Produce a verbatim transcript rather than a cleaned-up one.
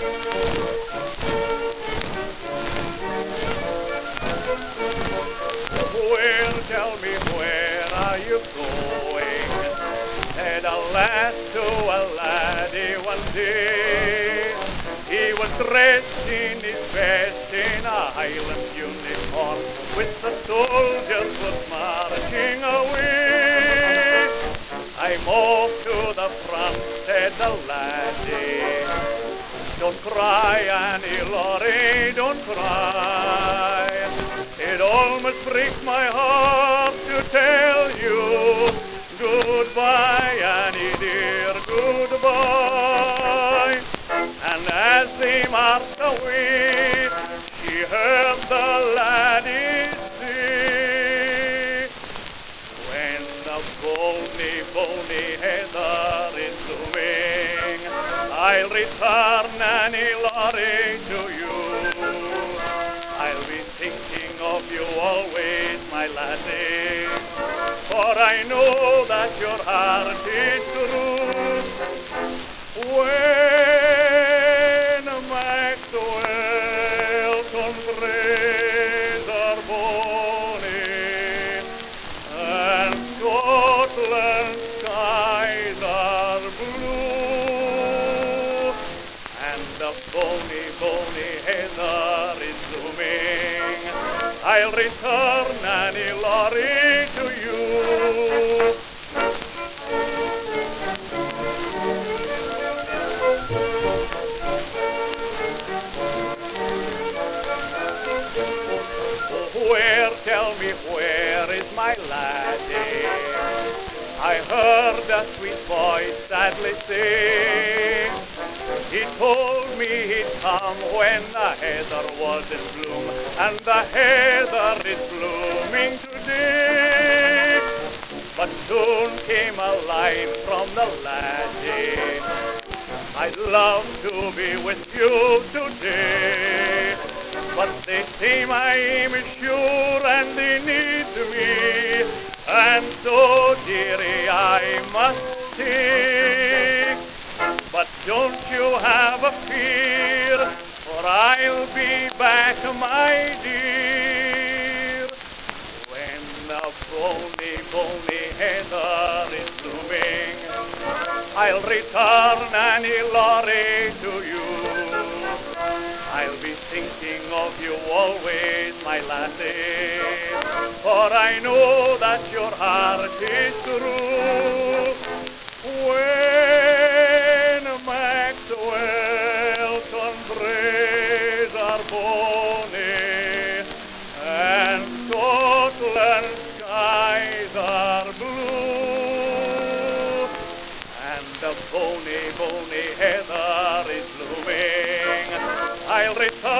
Well, tell me, where are you going? Said a lad to a laddie one day. He was dressed in his best in a Highland uniform, with the soldiers was marching away. I moved to the front, said the laddie. Don't cry, Annie Laurie, don't cry. It almost breaks my heart to tell you goodbye, Annie dear, goodbye. And as they marched away, she heard the laddie say, when the bony, bony heather is blooming, I'll return, Annie Laurie, to you. I'll be thinking of you always, my laddie, for I know that your heart is true. When Maxwell's Fraser bonny and Scotland's skies are blue, and the bony, bony heather is blooming, I'll return, Annie Laurie, to you. Where, tell me, where is my laddie? I heard a sweet voice sadly sing. He told me he'd come when the heather was in bloom, and the heather is blooming today. But soon came a line from the laddie, I'd love to be with you today. But they say my aim is sure and they need me, and so, dearie, I must take. But don't you have a fear, for I'll be back, my dear. When the bony, bony heather is blooming, I'll return, Annie Laurie, to you. I'll be thinking of you always, my lassie, for I know that your heart is true. When Maxwell's Fraser bonny and Scotland's skies are blue, and the bony, bony heather is blooming, I'll return.